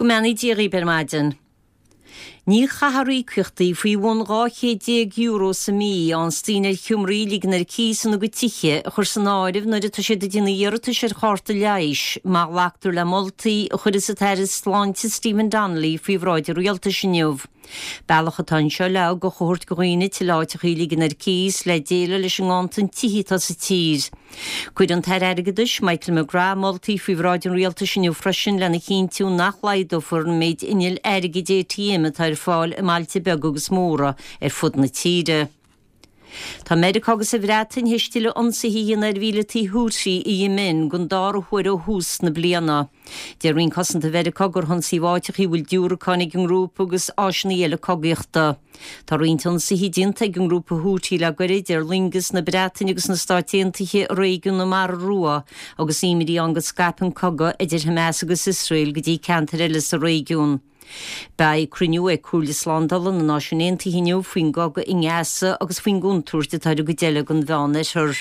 Gumani Diri Bermadin. Ní chaharí cuchtaí faoi bhain €200 sa mí an stíine Cymru lígnar císan a go tiche a chur san áirih nuair atá sé de dina dhearata sé cháirta leish má leachtar le moltaí a chur is a teras sláinte Stephen Donnelly faoi bhráidir rialta sinneamh. Bealach atá seo le go chóirt go dhaoine til áiteach lígnar cís le déile leis an antan tihítá sa tír. Cuid an teir airgeadis Michael McGrath moltaí faoi bhráidir rialta sinneamh freisin lena cíntiú nach laidó for an méid inil airgidé tíim a fáil Malte begus móra fud na tíre. Tá America agus a bhreatain heistile ansaíon bhílatí húsí i Yemen gon dar chuir ó hús na bliana. Dear rin cosint a America gur honsaí bháiteach í bhfuil dúra cánig an grúp agus ásna eile cogaíochta. Tá rintan sa hí dinta an grúpa hútí le goid ar lingus na breatain agus na stáitiantaithe réigiún na mar rua agus imirí an go scapan coga idir Hamas agus Israel go dtí cantar eile sa réigiún. Bei cruniú cúil Islandal na náisiúnta hiniu faoin gaga i ngeasa agus faoin gúntúirte taidir go déile gon bheanna thur.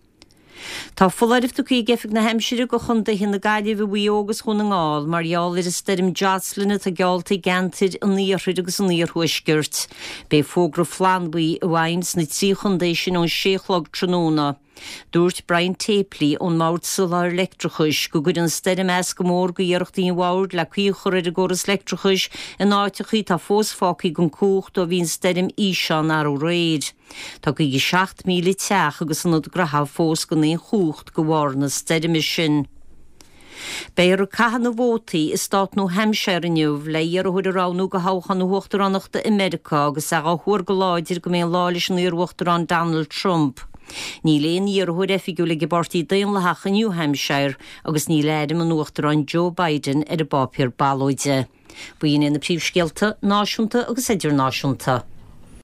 Tá fullairifta í gefig na heimsire go chun de hinna gaiileh bhí agus chun an gáil, marall ar is stem jazzlinna a gealta gantir an níorthid agus an níorhuiisgirt. Bei fógra flanbuí a bhhaims na trí chundéis sin ón séchlog tróna. Dúirt Brian Tapley ón máirt solar electrochus go gur an stedim as go mór go dhearchtaí an bhhaird le cuichor ar a goras electrochus in áiteachí tá fósfácaí gon cúcht ó bhín stedim íseán ar ó réid. Tá go i 7 míle teach agus an grahab fós go naon chúcht go bhhar na stedim sin. Beir a cahan na bhótaí is stát nó Hampshire iniuh le dhearchuid aránú go háchan nó huachtaránachta America agus a chuair go láidir go mbeadh láilis an uachtarán Donald Trump. Ní léon dhearchuid effigiúla gebartaí daon le hacha New Hampshire agus ní leidim an uachtarán Joe Biden ar a bápéir ballóide. Buíon na príomhscéalta náisiúnta agus idirnáisiúnta.